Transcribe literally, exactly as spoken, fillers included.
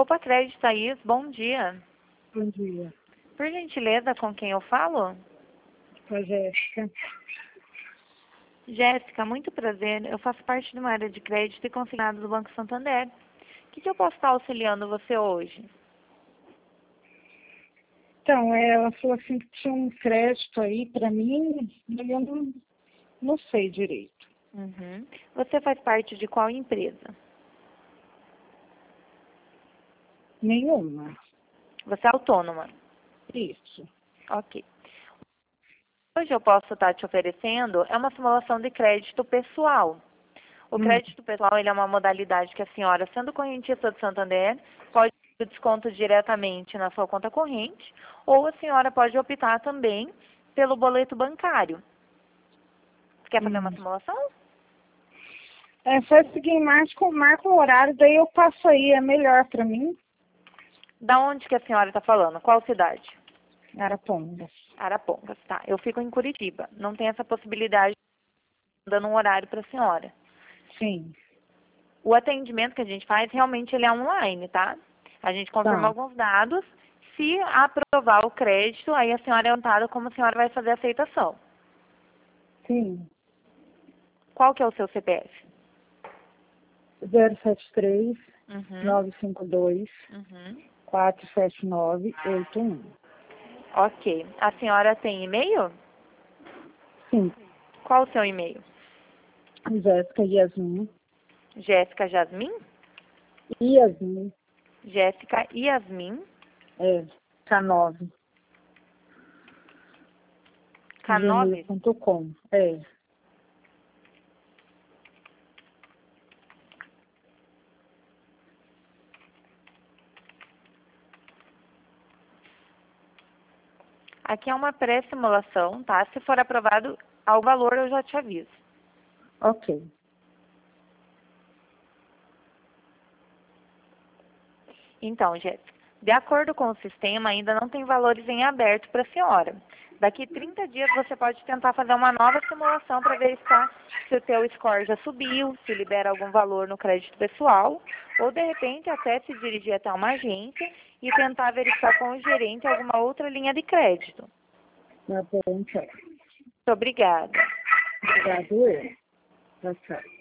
Copa Crédito, Thaís, bom dia. Bom dia. Por gentileza, com quem eu falo? Com a Jéssica. Jéssica, muito prazer. Eu faço parte de uma área de crédito e consignado do Banco Santander. O que, que eu posso estar auxiliando você hoje? Então, ela falou assim que tinha um crédito aí para mim, mas eu não, não sei direito. Uhum. Você faz parte de qual empresa? Nenhuma. Você é autônoma? Isso. Ok. Hoje eu posso estar te oferecendo é uma simulação de crédito pessoal. O Hum. crédito pessoal ele é uma modalidade que a senhora, sendo correntista do Santander, pode ter o desconto diretamente na sua conta corrente, ou a senhora pode optar também pelo boleto bancário. Você quer fazer Hum. uma simulação? É, faz o seguinte, marca, marca um horário, daí eu passo aí, é melhor para mim. Da onde que a senhora está falando? Qual cidade? Arapongas. Arapongas, tá. Eu fico em Curitiba. Não tem essa possibilidade de dando um horário para a senhora. Sim. O atendimento que a gente faz, realmente, ele é online, tá? A gente confirma Tá. alguns dados. Se aprovar o crédito, aí a senhora é orientada como a senhora vai fazer a aceitação. Sim. Qual que é o seu C P F? zero sete três, Uhum. nove cinco dois, Uhum. quatro sete nove, oito um. Ok. A senhora tem e-mail? Sim. Qual o seu e-mail? Jéssica Yasmin. Jéssica Jasmin? Yasmin. Jéssica Yasmin. É. K nove. K gmail nove? ponto com. É. Aqui é uma pré-simulação, tá? Se for aprovado ao valor, eu já te aviso. Ok. Então, Jéssica, de acordo com o sistema, ainda não tem valores em aberto para a senhora. Daqui trinta dias você pode tentar fazer uma nova simulação para verificar se o teu score já subiu, se libera algum valor no crédito pessoal, ou de repente até se dirigir até uma agência e tentar verificar com o gerente alguma outra linha de crédito. Tá bom, tchau. Muito obrigada. Obrigado, eu. Tchau, tchau.